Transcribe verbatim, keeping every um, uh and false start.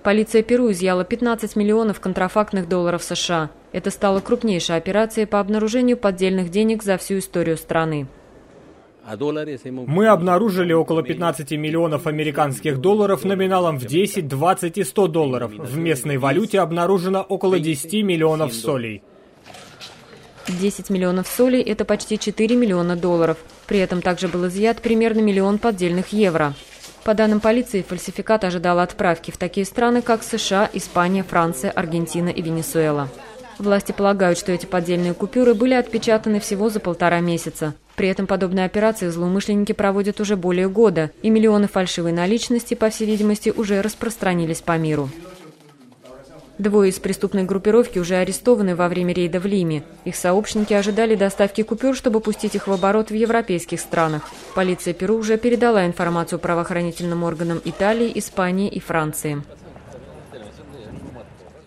Полиция Перу изъяла пятнадцать миллионов контрафактных долларов США. Это стало крупнейшей операцией по обнаружению поддельных денег за всю историю страны. Мы обнаружили около пятнадцати миллионов американских долларов номиналом в десять, двадцать и сто долларов. В местной валюте обнаружено около десяти миллионов солей. десять миллионов солей – это почти четыре миллиона долларов. При этом также был изъят примерно миллион поддельных евро. По данным полиции, фальсификат ожидал отправки в такие страны, как США, Испания, Франция, Аргентина и Венесуэла. Власти полагают, что эти поддельные купюры были отпечатаны всего за полтора месяца. При этом подобные операции злоумышленники проводят уже более года, и миллионы фальшивой наличности, по всей видимости, уже распространились по миру. Двое из преступной группировки уже арестованы во время рейда в Лиме. Их сообщники ожидали доставки купюр, чтобы пустить их в оборот в европейских странах. Полиция Перу уже передала информацию правоохранительным органам Италии, Испании и Франции.